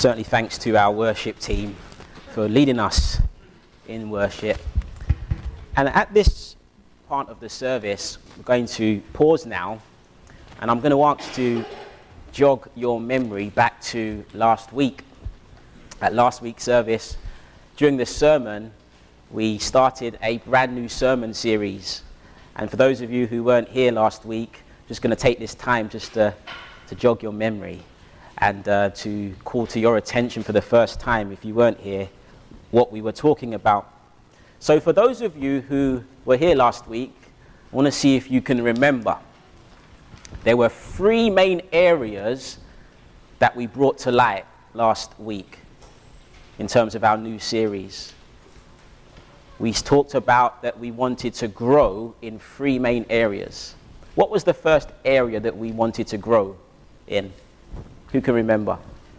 Certainly thanks to our worship team for leading us in worship. And at this part of the service, we're going to pause now, and I'm going to ask to jog your memory back to last week. At last week's service, during the sermon, we started a brand new sermon series. And for those of you who weren't here last week, just going to take this time just to jog your memory and to call to your attention for the first time, if you weren't here, what we were talking about. So for those of you who were here last week, I want to see if you can remember. There were three main areas that we brought to light last week in terms of our new series. We talked about that we wanted to grow in three main areas. What was the first area that we wanted to grow in? Who can remember?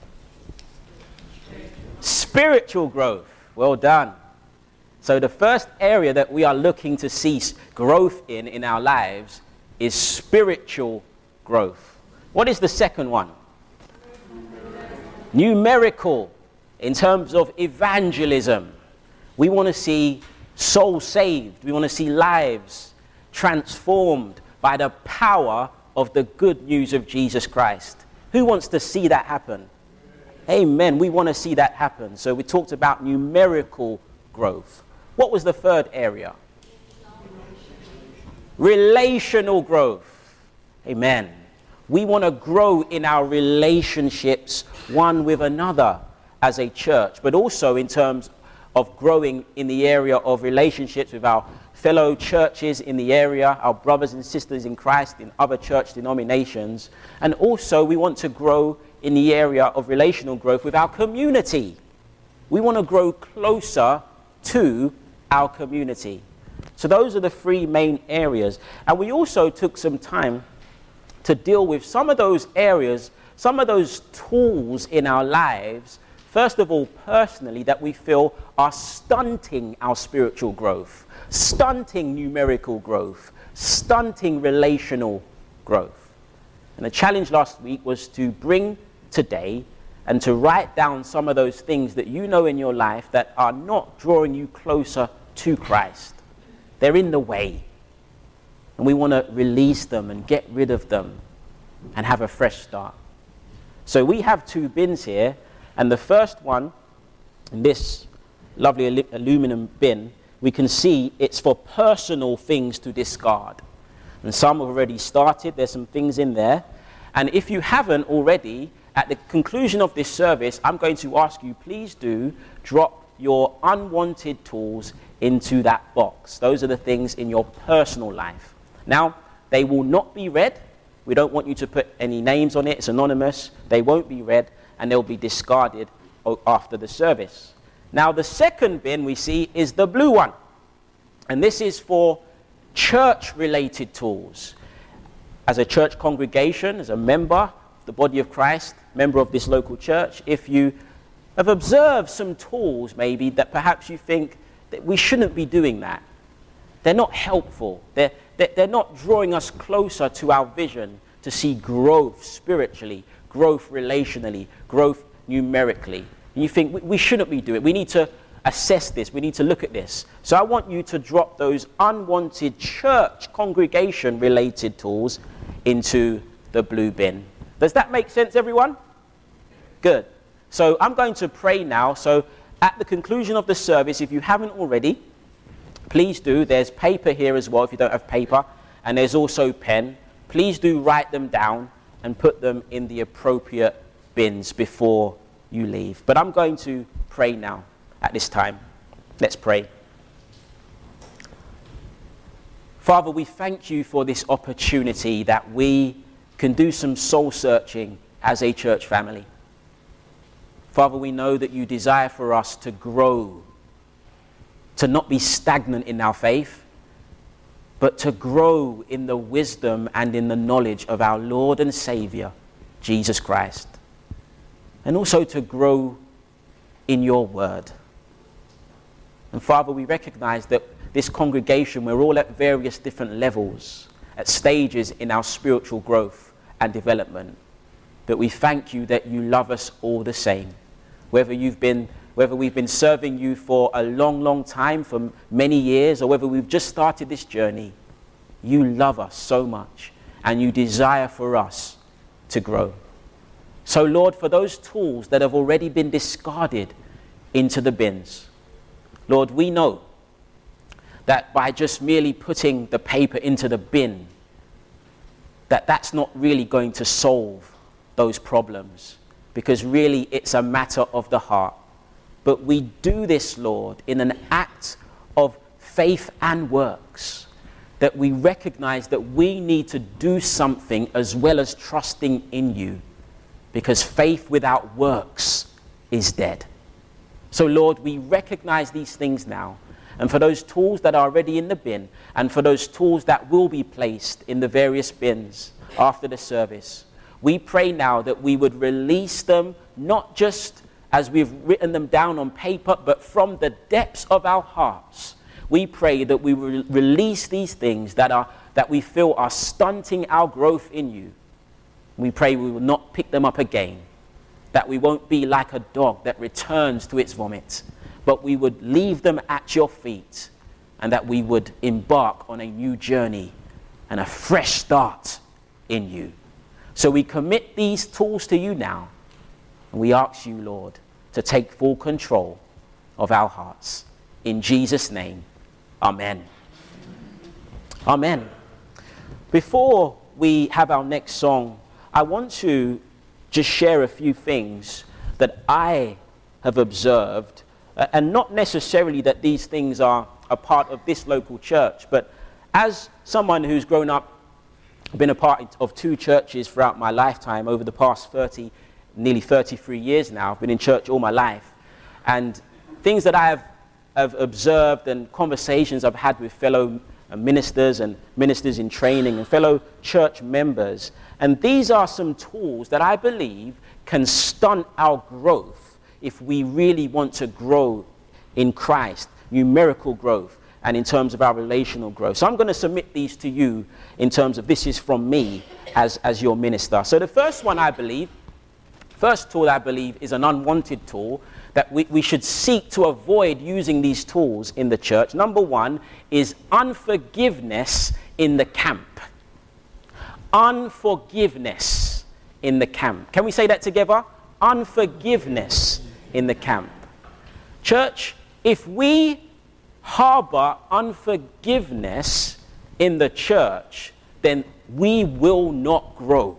Spiritual growth. Well done. So the first area that we are looking to see growth in our lives is spiritual growth. What is the second one? Numerical. In terms of evangelism. We want to see souls saved. We want to see lives transformed by the power of the good news of Jesus Christ. Who wants to see that happen? Amen. We want to see that happen. So we talked about numerical growth. What was the third area? Relational growth. Amen. We want to grow in our relationships one with another as a church, but also in terms of growing in the area of relationships with our fellow churches in the area, our brothers and sisters in Christ in other church denominations. And also we want to grow in the area of relational growth with our community. We want to grow closer to our community. So those are the three main areas. And we also took some time to deal with some of those areas, some of those tools in our lives, first of all, personally, that we feel are stunting our spiritual growth, stunting numerical growth, stunting relational growth. And the challenge last week was to bring today and to write down some of those things that you know in your life that are not drawing you closer to Christ. They're in the way. And we want to release them and get rid of them and have a fresh start. So we have two bins here. And the first one, in this lovely aluminum bin, we can see it's for personal things to discard. And some have already started. There's some things in there. And if you haven't already, at the conclusion of this service, I'm going to ask you, please do drop your unwanted tools into that box. Those are the things in your personal life. Now, they will not be read. We don't want you to put any names on it. It's anonymous. They won't be read. And they'll be discarded after the service. Now, the second bin we see is the blue one. And this is for church-related tools. As a church congregation, as a member of the body of Christ, member of this local church, if you have observed some tools maybe that perhaps you think that we shouldn't be doing that, they're not helpful. They're not drawing us closer to our vision to see growth spiritually, growth relationally, growth numerically. And you think, we shouldn't be doing it. We need to assess this. We need to look at this. So I want you to drop those unwanted church congregation-related tools into the blue bin. Does that make sense, everyone? Good. So I'm going to pray now. So at the conclusion of the service, if you haven't already, please do. There's paper here as well if you don't have paper. And there's also pen. Please do write them down and put them in the appropriate bins before you leave. But I'm going to pray now at this time. Let's pray. Father, we thank you for this opportunity that we can do some soul searching as a church family. Father, we know that you desire for us to grow, to not be stagnant in our faith, but to grow in the wisdom and in the knowledge of our Lord and Savior, Jesus Christ. And also to grow in your word. And Father, we recognize that this congregation, we're all at various different levels, at stages in our spiritual growth and development. But we thank you that you love us all the same. whether we've been serving you for a long, long time, for many years, or whether we've just started this journey, you love us so much and you desire for us to grow. So Lord, for those tools that have already been discarded into the bins, Lord, we know that by just merely putting the paper into the bin, that's not really going to solve those problems, because really it's a matter of the heart. But we do this, Lord, in an act of faith and works, that we recognize that we need to do something as well as trusting in you, because faith without works is dead. So Lord, we recognize these things now. And for those tools that are already in the bin, and for those tools that will be placed in the various bins after the service, we pray now that we would release them, not just as we've written them down on paper, but from the depths of our hearts. We pray that we will release these things that we feel are stunting our growth in you. We pray we will not pick them up again, that we won't be like a dog that returns to its vomit, but we would leave them at your feet, and that we would embark on a new journey and a fresh start in you. So we commit these tools to you now, and we ask you, Lord, to take full control of our hearts. In Jesus' name, amen. Amen. Before we have our next song, I want to just share a few things that I have observed, and not necessarily that these things are a part of this local church, but as someone who's grown up, been a part of two churches throughout my lifetime over the past nearly 33 years now. I've been in church all my life. And things that I have observed and conversations I've had with fellow ministers and ministers in training and fellow church members. And these are some tools that I believe can stunt our growth if we really want to grow in Christ, numerical growth, and in terms of our relational growth. So I'm going to submit these to you in terms of this is from me as your minister. So the first tool I believe is an unwanted tool that we should seek to avoid using these tools in the church. Number one is unforgiveness in the camp. Unforgiveness in the camp. Can we say that together? Unforgiveness in the camp. Church, if we harbor unforgiveness in the church, then we will not grow.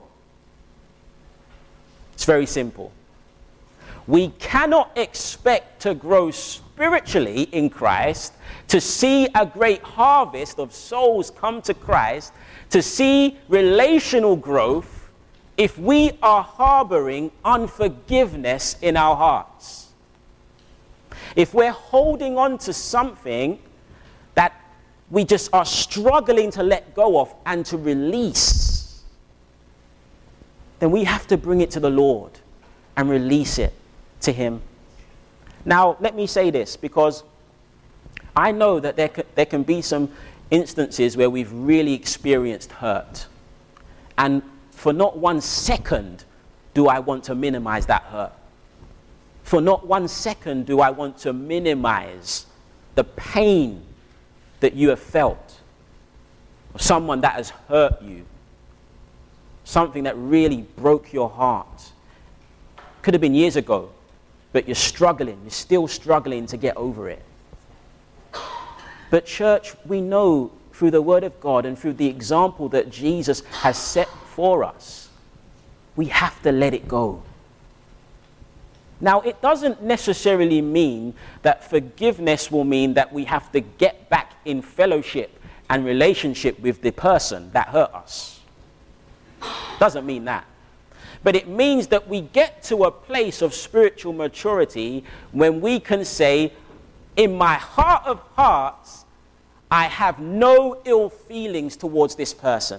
It's very simple. We cannot expect to grow spiritually in Christ, to see a great harvest of souls come to Christ, to see relational growth, if we are harboring unforgiveness in our hearts. If we're holding on to something that we just are struggling to let go of and to release, then we have to bring it to the Lord and release it to Him. Now, let me say this, because I know that there can be some instances where we've really experienced hurt. And for not 1 second do I want to minimize that hurt. For not 1 second do I want to minimize the pain that you have felt of someone that has hurt you, something that really broke your heart. Could have been years ago, but you're still struggling to get over it. But church, we know through the Word of God and through the example that Jesus has set for us, we have to let it go. Now, it doesn't necessarily mean that forgiveness will mean that we have to get back in fellowship and relationship with the person that hurt us. Doesn't mean that. But it means that we get to a place of spiritual maturity when we can say, in my heart of hearts, I have no ill feelings towards this person.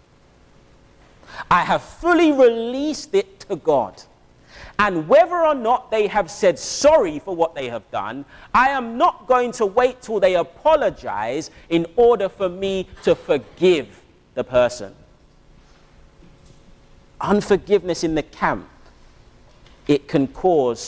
I have fully released it to God. And whether or not they have said sorry for what they have done, I am not going to wait till they apologize in order for me to forgive the person. Unforgiveness in the camp it can cause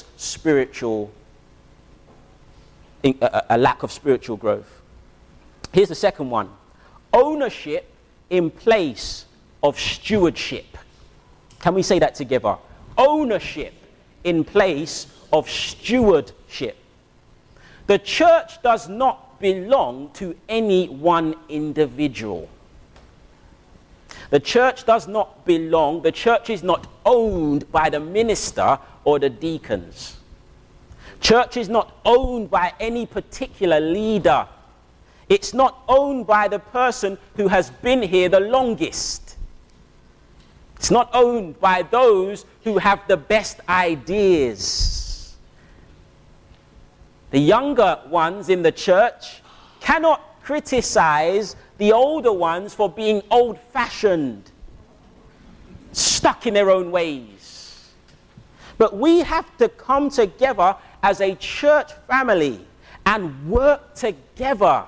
a lack of spiritual growth. Here's the second one. Ownership in place of stewardship. Can we say that together? Ownership in place of stewardship. The church does not belong to any one individual. The church does not belong, the church is not owned by the minister or the deacons. Church is not owned by any particular leader. It's not owned by the person who has been here the longest. It's not owned by those who have the best ideas. The younger ones in the church cannot criticize the older ones for being old-fashioned, stuck in their own ways. But we have to come together as a church family and work together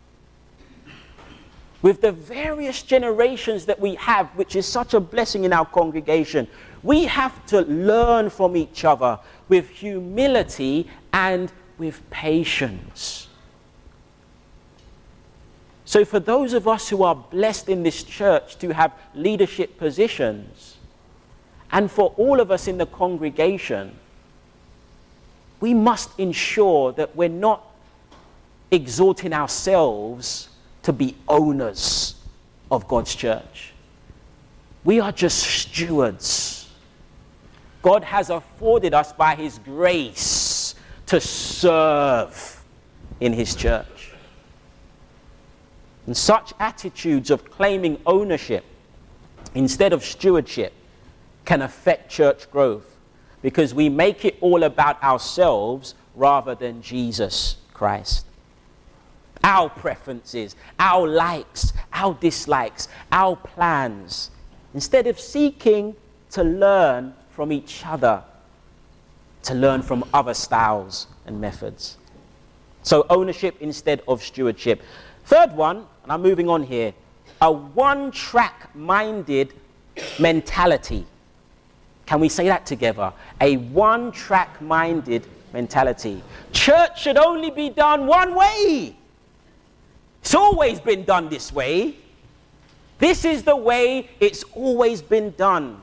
with the various generations that we have, which is such a blessing in our congregation. We have to learn from each other with humility and with patience. So for those of us who are blessed in this church to have leadership positions, and for all of us in the congregation, we must ensure that we're not exalting ourselves to be owners of God's church. We are just stewards. God has afforded us by His grace to serve in His church. And such attitudes of claiming ownership instead of stewardship can affect church growth, because we make it all about ourselves rather than Jesus Christ. Our preferences, our likes, our dislikes, our plans, instead of seeking to learn from each other, to learn from other styles and methods. So ownership instead of stewardship. Third one, and I'm moving on here, a one-track minded mentality. Can we say that together? A one-track minded mentality. Church should only be done one way. It's always been done this way. This is the way it's always been done.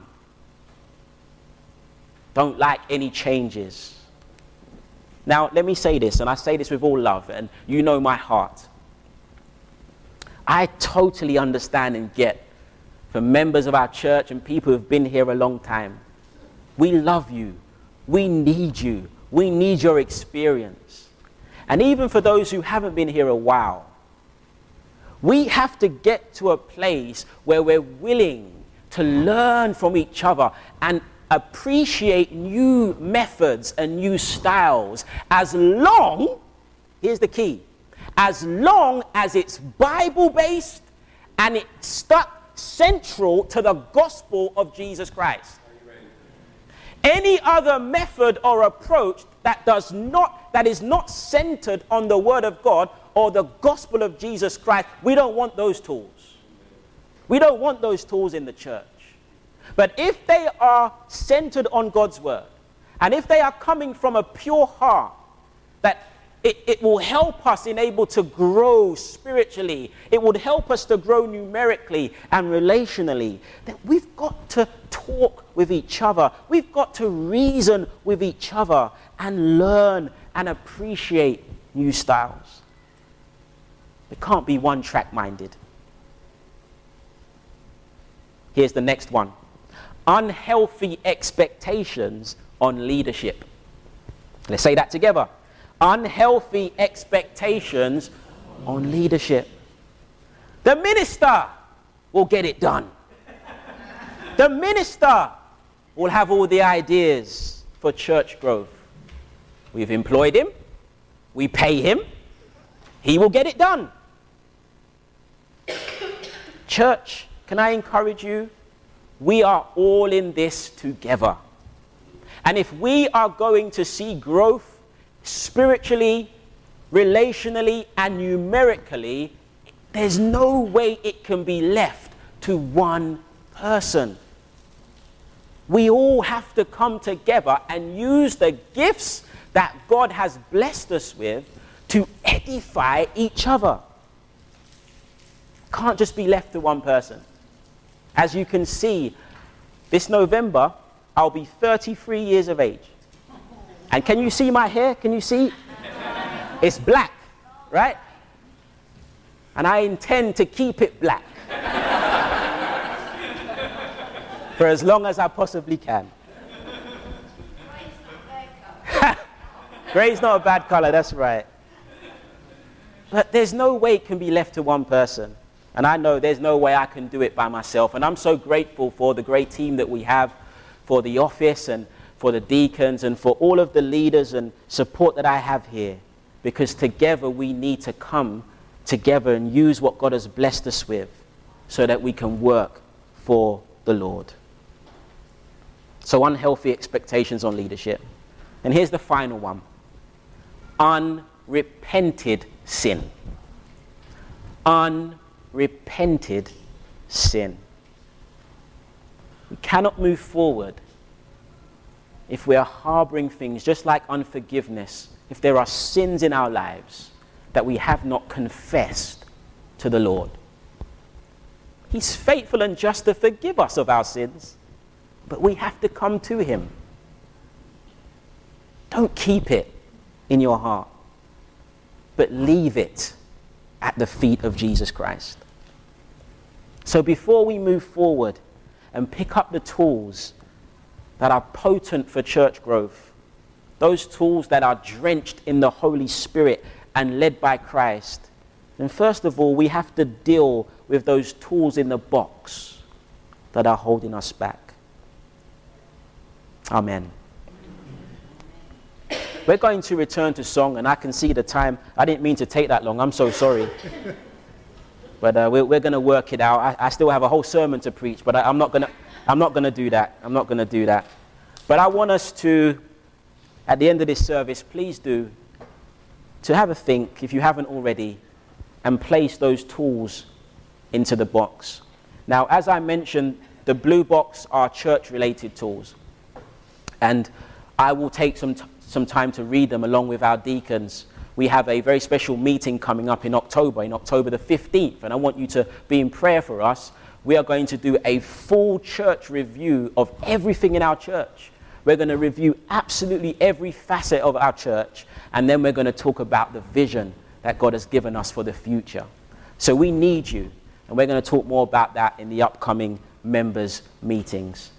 Don't like any changes. Now, let me say this, and I say this with all love, and you know my heart. I totally understand and get, for members of our church and people who've been here a long time, we love you. We need you. We need your experience. And even for those who haven't been here a while, we have to get to a place where we're willing to learn from each other and appreciate new methods and new styles, as long, here's the key, as long as it's Bible-based and it's stuck central to the gospel of Jesus Christ. Any other method or approach that is not centered on the Word of God or the gospel of Jesus Christ, we don't want those tools. We don't want those tools in the church. But if they are centered on God's Word, and if they are coming from a pure heart, that it will help us in able to grow spiritually, it would help us to grow numerically and relationally, then we've got to talk with each other. We've got to reason with each other and learn and appreciate new styles. It can't be one-track minded. Here's the next one. Unhealthy expectations on leadership. Let's say that together. Unhealthy expectations on leadership. The minister will get it done. The minister will have all the ideas for church growth. We've employed him. We pay him. He will get it done. Church, can I encourage you? We are all in this together. And if we are going to see growth spiritually, relationally, and numerically, there's no way it can be left to one person. We all have to come together and use the gifts that God has blessed us with to edify each other. Can't just be left to one person. As you can see, this November, I'll be 33 years of age. And can you see my hair? Can you see? It's black, right? And I intend to keep it black for as long as I possibly can. Grey's not a bad color, that's right. But there's no way it can be left to one person. And I know there's no way I can do it by myself. And I'm so grateful for the great team that we have, for the office and for the deacons and for all of the leaders and support that I have here. Because together we need to come together and use what God has blessed us with so that we can work for the Lord. So unhealthy expectations on leadership. And here's the final one. Unrepented sin. Unrepented sin. We cannot move forward if we are harboring things just like unforgiveness, if there are sins in our lives that we have not confessed to the Lord. He's faithful and just to forgive us of our sins, but we have to come to him. Don't keep it in your heart, but leave it at the feet of Jesus Christ. So before we move forward and pick up the tools that are potent for church growth, those tools that are drenched in the Holy Spirit and led by Christ, then first of all, we have to deal with those tools in the box that are holding us back. Amen. We're going to return to song, and I can see the time. I didn't mean to take that long. I'm so sorry. But we're going to work it out. I still have a whole sermon to preach, but I'm not going to do that. I'm not going to do that. But I want us to, at the end of this service, please do, to have a think, if you haven't already, and place those tools into the box. Now, as I mentioned, the blue box are church-related tools. And I will take some time to read them along with our deacons. We have a very special meeting coming up in October the 15th, and I want you to be in prayer for us. We are going to do a full church review of everything in our church. We're going to review absolutely every facet of our church, and then we're going to talk about the vision that God has given us for the future. So we need you, and we're going to talk more about that in the upcoming members' meetings.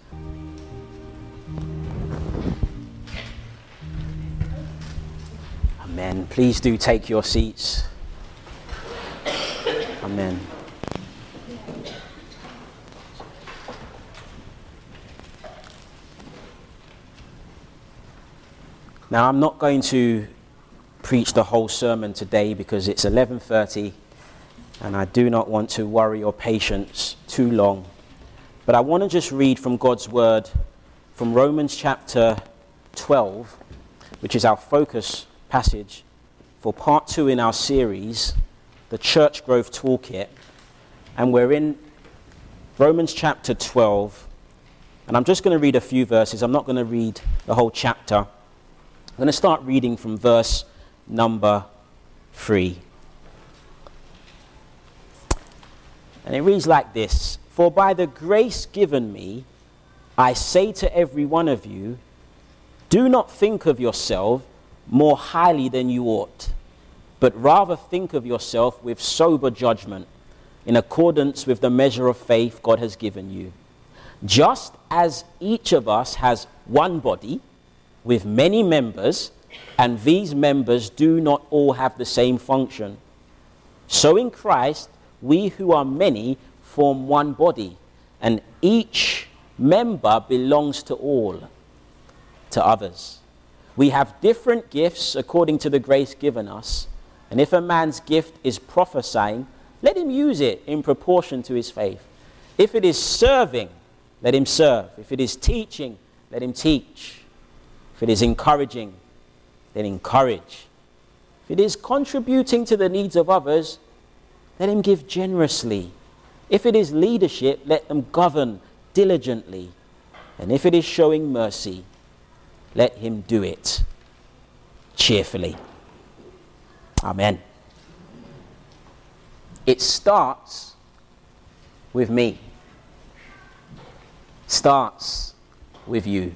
Amen. Please do take your seats. Amen. Now, I'm not going to preach the whole sermon today because it's 11:30 and I do not want to worry your patience too long. But I want to just read from God's word from Romans chapter 12, which is our focus passage for part 2 in our series, the Church Growth Toolkit. And we're in Romans chapter 12, and I'm just going to read a few verses. I'm not going to read the whole chapter. I'm going to start reading from verse number 3. And it reads like this: "For by the grace given me, I say to every one of you, do not think of yourself more highly than you ought, but rather think of yourself with sober judgment, in accordance with the measure of faith God has given you. Just as each of us has one body with many members, and these members do not all have the same function, so in Christ we who are many form one body, and each member belongs to all, to others. We have different gifts according to the grace given us, and if a man's gift is prophesying, let him use it in proportion to his faith. If it is serving, let him serve. If it is teaching, let him teach. If it is encouraging, then encourage. If it is contributing to the needs of others, let him give generously. If it is leadership, let them govern diligently. And if it is showing mercy, let him do it cheerfully. Amen. It starts with me. Starts with you.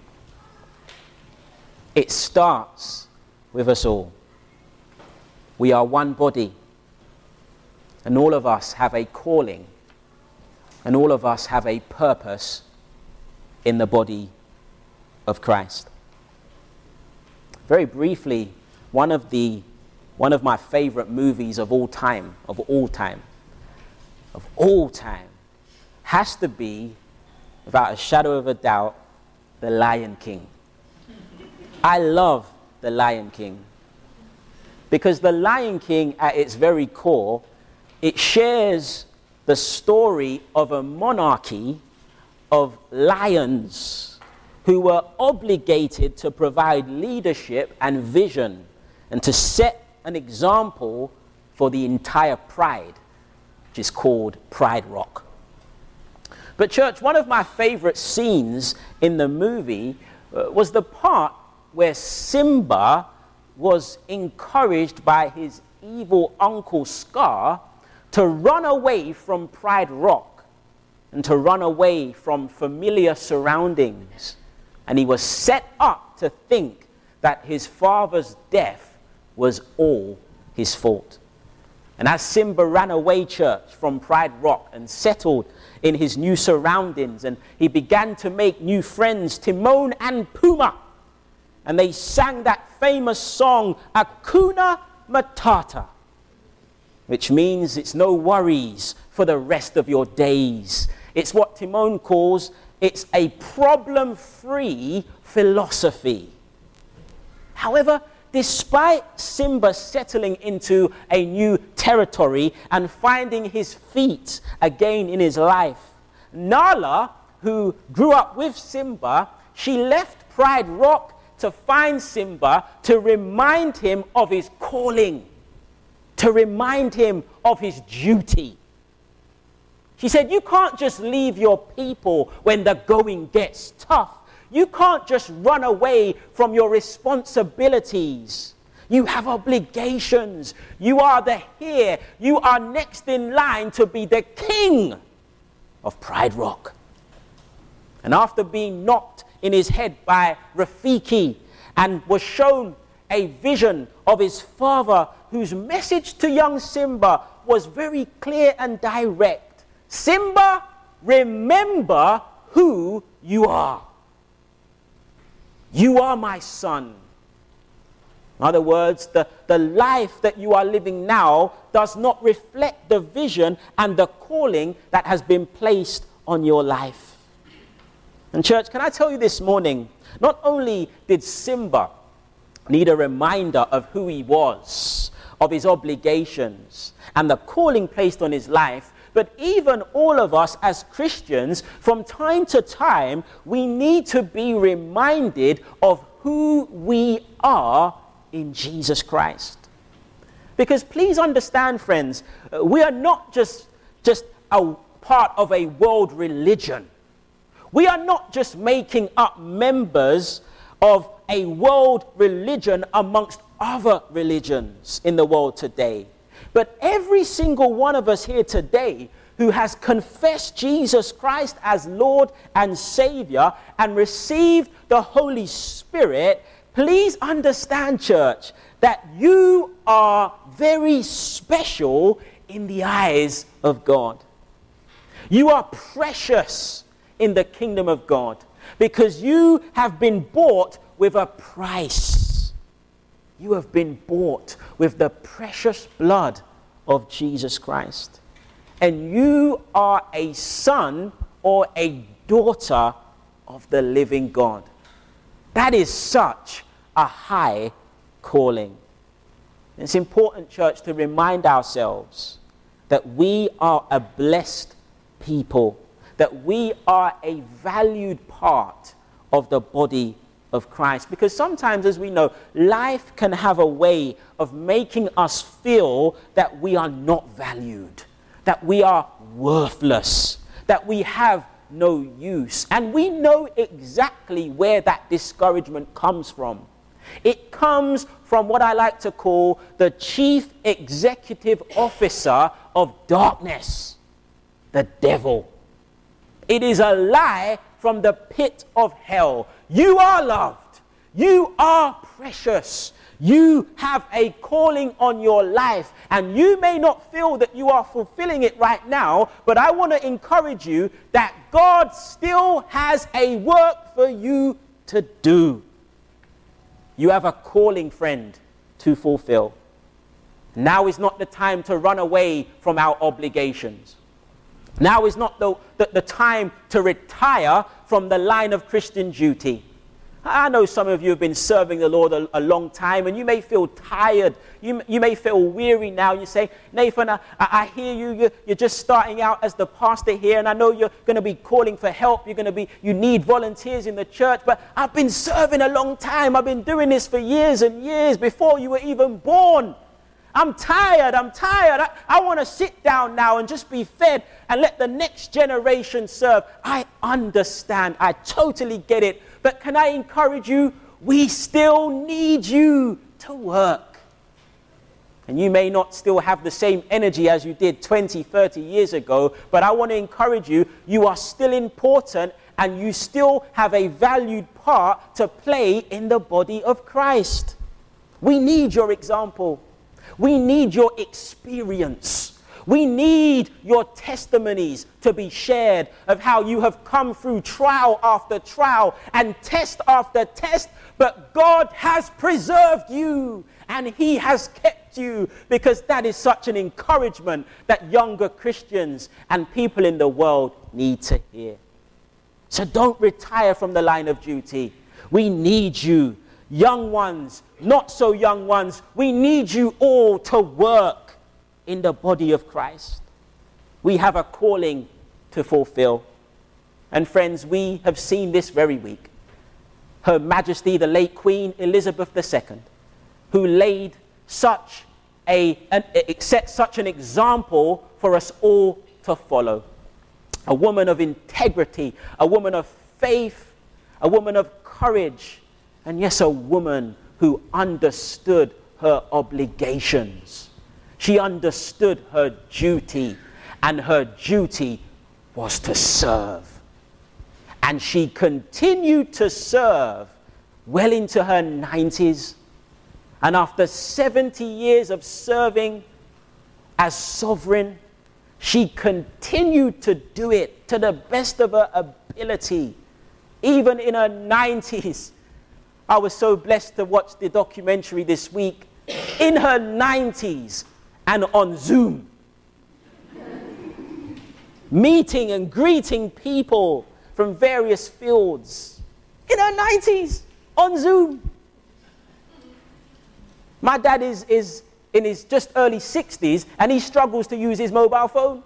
It starts with us all. We are one body, and all of us have a calling, and all of us have a purpose in the body of Christ. Very briefly, one of my favorite movies of all time, has to be, without a shadow of a doubt, The Lion King. I love The Lion King because The Lion King, at its very core, it shares the story of a monarchy of lions who were obligated to provide leadership and vision and to set an example for the entire pride, which is called Pride Rock. But church, one of my favorite scenes in the movie was the part where Simba was encouraged by his evil uncle Scar to run away from Pride Rock and to run away from familiar surroundings. And he was set up to think that his father's death was all his fault. And as Simba ran away, church, from Pride Rock and settled in his new surroundings, and he began to make new friends, Timon and Pumbaa, and they sang that famous song, Hakuna Matata, which means it's no worries for the rest of your days. It's what Timon calls, it's a problem-free philosophy. However, despite Simba settling into a new territory and finding his feet again in his life, Nala, who grew up with Simba, she left Pride Rock to find Simba to remind him of his calling, to remind him of his duty. She said, you can't just leave your people when the going gets tough. You can't just run away from your responsibilities. You have obligations. You are the heir. You are next in line to be the king of Pride Rock. And after being knocked in his head by Rafiki and was shown a vision of his father whose message to young Simba was very clear and direct. Simba, remember who you are. You are my son. In other words, the life that you are living now does not reflect the vision and the calling that has been placed on your life. And church, can I tell you this morning, not only did Simba need a reminder of who he was, of his obligations, and the calling placed on his life, but even all of us as Christians, from time to time, we need to be reminded of who we are in Jesus Christ. Because please understand, friends, we are not just a part of a world religion. We are not just making up members of a world religion amongst other religions in the world today. But every single one of us here today who has confessed Jesus Christ as Lord and Savior and received the Holy Spirit, please understand, church, that you are very special in the eyes of God. You are precious in the kingdom of God because you have been bought with a price. You have been bought with the precious blood of Jesus Christ. And you are a son or a daughter of the living God. That is such a high calling. It's important, church, to remind ourselves that we are a blessed people, that we are a valued part of the body of Christ. Because sometimes, as we know, life can have a way of making us feel that we are not valued, that we are worthless, that we have no use. And we know exactly where that discouragement comes from. It comes from what I like to call the chief executive officer of darkness, the devil. It is a lie from the pit of hell. You are loved. You are precious. You have a calling on your life, and you may not feel that you are fulfilling it right now, but I want to encourage you that God still has a work for you to do. You have a calling, friend, to fulfill. Now is not the time to run away from our obligations. Now is not the time to retire from the line of Christian duty. I know some of you have been serving the Lord a long time, and you may feel tired. You may feel weary now. You say, Nathan, I hear you. You're just starting out as the pastor here, and I know you're going to be calling for help. You need volunteers in the church, but I've been serving a long time. I've been doing this for years and years before you were even born. I'm tired. I want to sit down now and just be fed and let the next generation serve. I understand. I totally get it. But can I encourage you? We still need you to work. And you may not still have the same energy as you did 20, 30 years ago, but I want to encourage you, you are still important and you still have a valued part to play in the body of Christ. We need your example. We need your experience. We need your testimonies to be shared of how you have come through trial after trial and test after test, but God has preserved you and He has kept you, because that is such an encouragement that younger Christians and people in the world need to hear. So don't retire from the line of duty. We need you. Young ones, not so young ones, we need you all to work in the body of Christ. We have a calling to fulfill. And friends, we have seen this very week. Her Majesty, the late Queen Elizabeth II, who set such an example for us all to follow. A woman of integrity, a woman of faith, a woman of courage, and yes, a woman who understood her obligations. She understood her duty, and her duty was to serve. And she continued to serve well into her 90s. And after 70 years of serving as sovereign, she continued to do it to the best of her ability, even in her 90s. I was so blessed to watch the documentary this week. In her 90s and on Zoom, meeting and greeting people from various fields. In her 90s on Zoom. My dad is in his just early 60s and he struggles to use his mobile phone.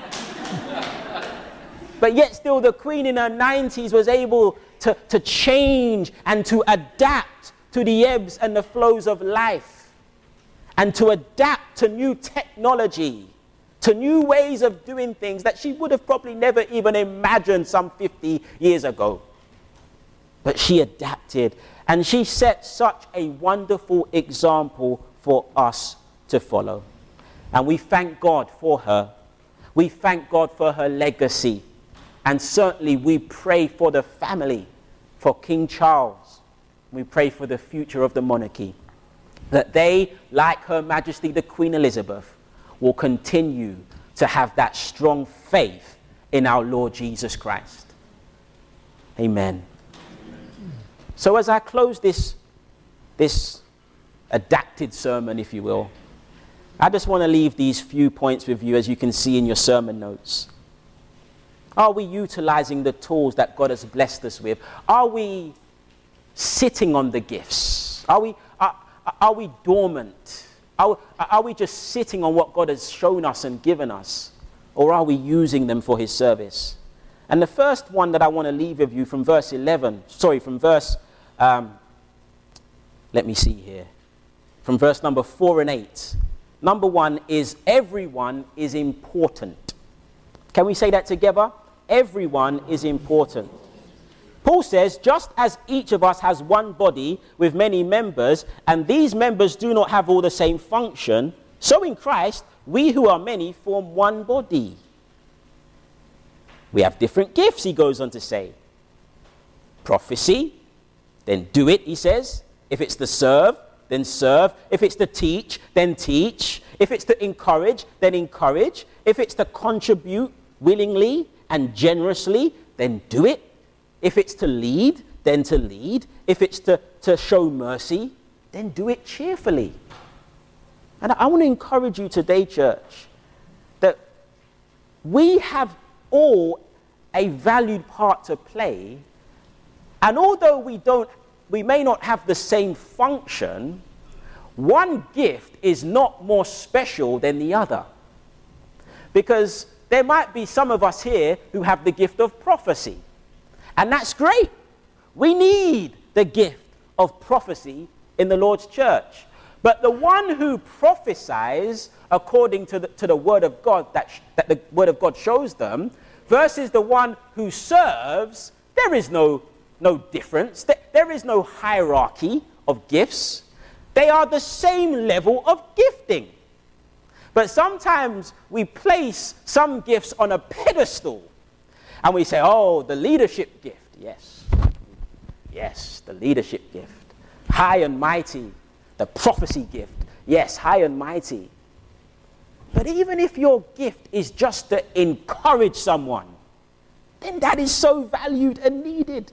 But yet still the Queen in her 90s was able to change and to adapt to the ebbs and the flows of life, and to adapt to new technology, to new ways of doing things that she would have probably never even imagined some 50 years ago. But she adapted, and she set such a wonderful example for us to follow. And we thank God for her. We thank God for her legacy. And certainly we pray for the family, for King Charles. We pray for the future of the monarchy, that they, like Her Majesty the Queen Elizabeth, will continue to have that strong faith in our Lord Jesus Christ. Amen. So as I close this adapted sermon, if you will, I just want to leave these few points with you, as you can see in your sermon notes. Are we utilizing the tools that God has blessed us with? Are we sitting on the gifts? Are we dormant? Are we just sitting on what God has shown us and given us? Or are we using them for His service? And the first one that I want to leave with you from verse from verse number 4 and 8. Number one is, everyone is important. Can we say that together? Everyone is important. Paul says, just as each of us has one body with many members, and these members do not have all the same function, so in Christ, we who are many form one body. We have different gifts, he goes on to say. Prophecy, then do it, he says. If it's to serve, then serve. If it's to teach, then teach. If it's to encourage, then encourage. If it's to contribute willingly and generously, then do it. If it's to lead, then to lead. If it's to show mercy, then do it cheerfully. And I want to encourage you today, church, that we have all a valued part to play. And although we may not have the same function, one gift is not more special than the other. Because there might be some of us here who have the gift of prophecy. And that's great. We need the gift of prophecy in the Lord's church. But the one who prophesies according to the word of God, that the word of God shows them, versus the one who serves, there is no difference. There is no hierarchy of gifts. They are the same level of gifting. But sometimes we place some gifts on a pedestal and we say, oh, the leadership gift. Yes, the leadership gift. High and mighty. The prophecy gift. Yes, high and mighty. But even if your gift is just to encourage someone, then that is so valued and needed.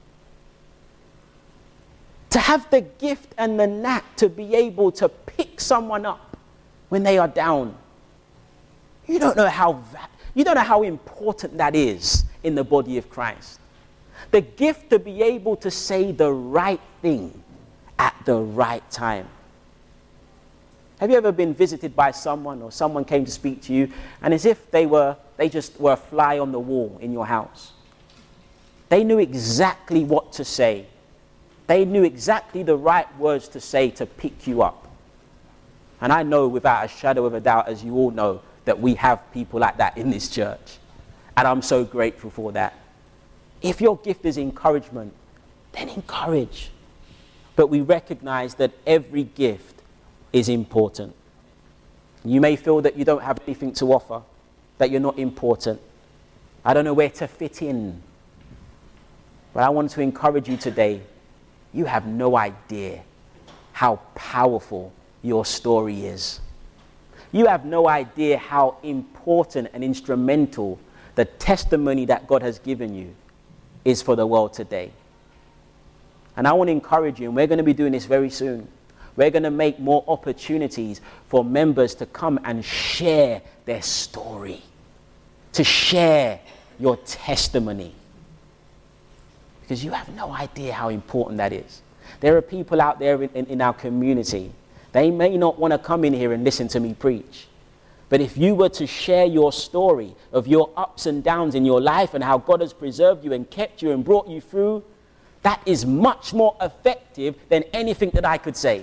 To have the gift and the knack to be able to pick someone up when they are down. You don't know how important that is in the body of Christ. The gift to be able to say the right thing at the right time. Have you ever been visited by someone, or someone came to speak to you, and as if they just were a fly on the wall in your house? They knew exactly what to say. They knew exactly the right words to say to pick you up. And I know without a shadow of a doubt, as you all know, that we have people like that in this church. And I'm so grateful for that. If your gift is encouragement, then encourage. But we recognize that every gift is important. You may feel that you don't have anything to offer, that you're not important. I don't know where to fit in. But I want to encourage you today. You have no idea how powerful your story is. You have no idea how important and instrumental the testimony that God has given you is for the world today. And I want to encourage you, and we're going to be doing this very soon. We're going to make more opportunities for members to come and share their story, to share your testimony. Because you have no idea how important that is. There are people out there in our community. They may not want to come in here and listen to me preach. But if you were to share your story of your ups and downs in your life and how God has preserved you and kept you and brought you through, that is much more effective than anything that I could say.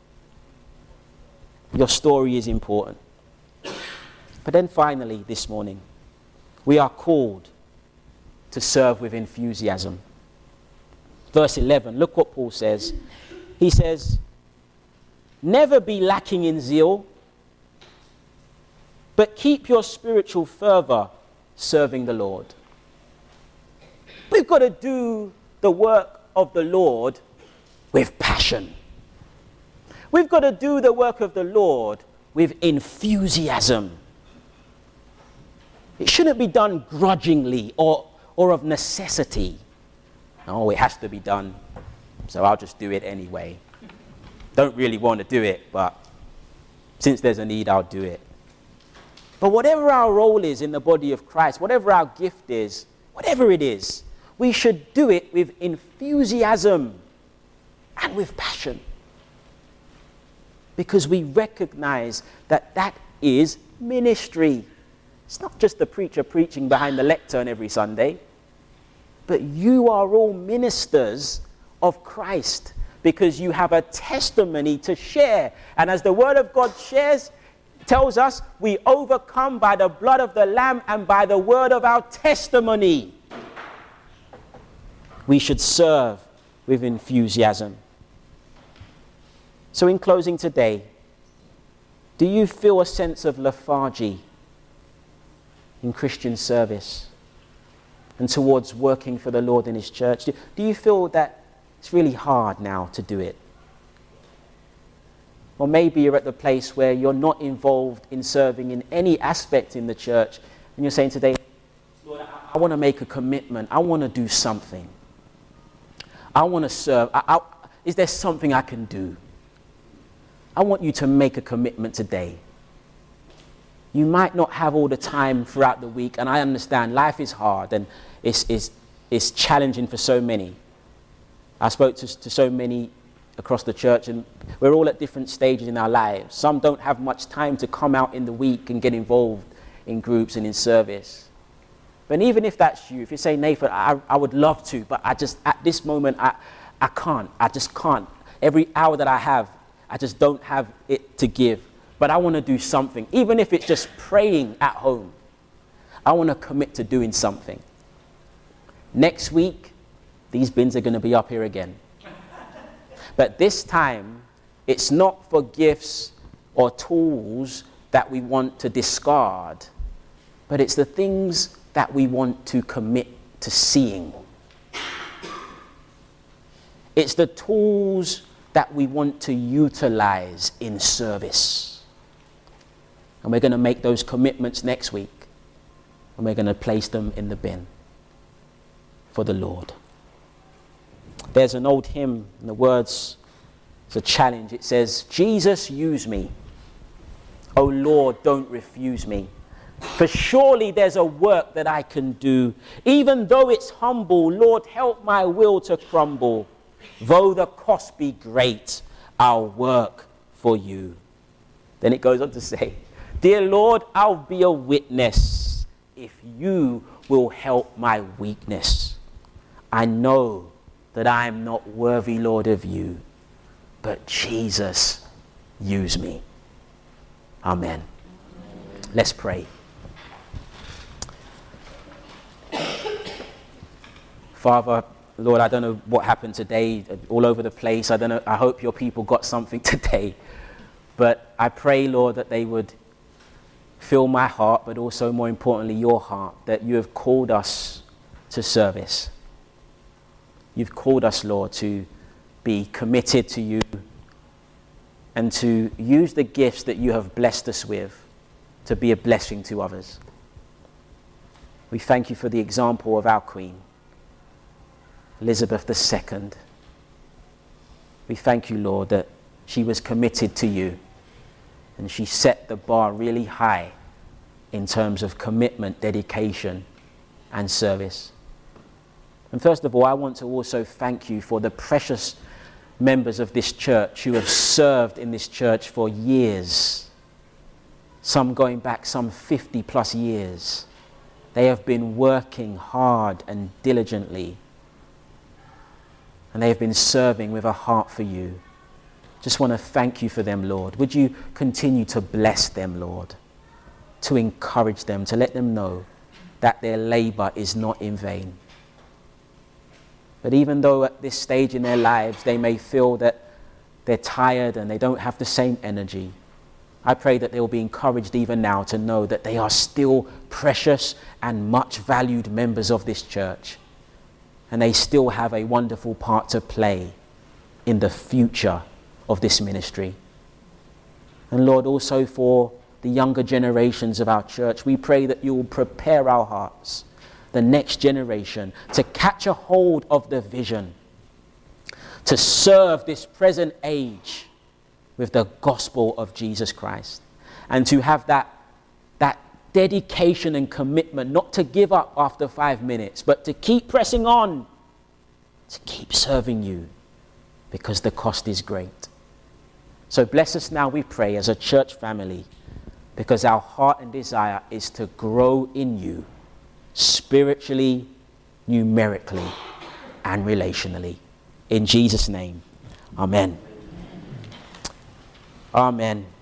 Your story is important. But then finally, this morning, we are called to serve with enthusiasm. Verse 11, look what Paul says. He says, never be lacking in zeal, but keep your spiritual fervor serving the Lord. We've got to do the work of the Lord with passion. We've got to do the work of the Lord with enthusiasm. It shouldn't be done grudgingly or of necessity. No, it has to be done, so I'll just do it anyway. Don't really want to do it, but since there's a need, I'll do it. But whatever our role is in the body of Christ, whatever our gift is, whatever it is, we should do it with enthusiasm and with passion. Because we recognize that that is ministry. It's not just the preacher preaching behind the lectern every Sunday, but you are all ministers of Christ because you have a testimony to share. And as the Word of God shares, tells us we overcome by the blood of the Lamb and by the word of our testimony. We should serve with enthusiasm. So in closing today, do you feel a sense of lethargy in Christian service and towards working for the Lord in his church? Do you feel that it's really hard now to do it? Or maybe you're at the place where you're not involved in serving in any aspect in the church, and you're saying today, Lord, I want to make a commitment. I want to do something. I want to serve. Is there something I can do? I want you to make a commitment today. You might not have all the time throughout the week, and I understand life is hard and it's challenging for so many. I spoke to so many across the church, and we're all at different stages in our lives. Some don't have much time to come out in the week and get involved in groups and in service. But even if that's you, if you say, Nathan, I would love to, but I just, at this moment, I can't. I just can't. Every hour that I have, I just don't have it to give. But I want to do something. Even if it's just praying at home, I want to commit to doing something. Next week, these bins are going to be up here again. But this time, it's not for gifts or tools that we want to discard, but it's the things that we want to commit to seeing. It's the tools that we want to utilize in service. And we're going to make those commitments next week, and we're going to place them in the bin for the Lord. There's an old hymn, and the words, it's a challenge. It says, Jesus, use me. Oh Lord, don't refuse me. For surely there's a work that I can do. Even though it's humble, Lord, help my will to crumble. Though the cost be great, I'll work for you. Then it goes on to say, dear Lord, I'll be a witness if you will help my weakness. I know that I am not worthy, Lord, of you, but Jesus, use me. Amen. Let's pray. Father, Lord, I don't know what happened today, all over the place. I don't know. I hope your people got something today. But I pray, Lord, that they would fill my heart, but also more importantly, your heart, that you have called us to service. You've called us, Lord, to be committed to you and to use the gifts that you have blessed us with to be a blessing to others. We thank you for the example of our Queen, Elizabeth II. We thank you, Lord, that she was committed to you and she set the bar really high in terms of commitment, dedication, and service. And first of all, I want to also thank you for the precious members of this church who have served in this church for years, some going back some 50 plus years. They have been working hard and diligently, and they have been serving with a heart for you. Just want to thank you for them, Lord. Would you continue to bless them, Lord, to encourage them, to let them know that their labor is not in vain. But even though at this stage in their lives they may feel that they're tired and they don't have the same energy, I pray that they will be encouraged even now to know that they are still precious and much valued members of this church, and they still have a wonderful part to play in the future of this ministry. And Lord, also for the younger generations of our church, we pray that you will prepare our hearts, the next generation, to catch a hold of the vision, to serve this present age with the gospel of Jesus Christ, and to have that dedication and commitment, not to give up after 5 minutes, but to keep pressing on, to keep serving you, because the cost is great. So bless us now, we pray, as a church family, because our heart and desire is to grow in you, spiritually, numerically, and relationally. In Jesus' name, amen. Amen.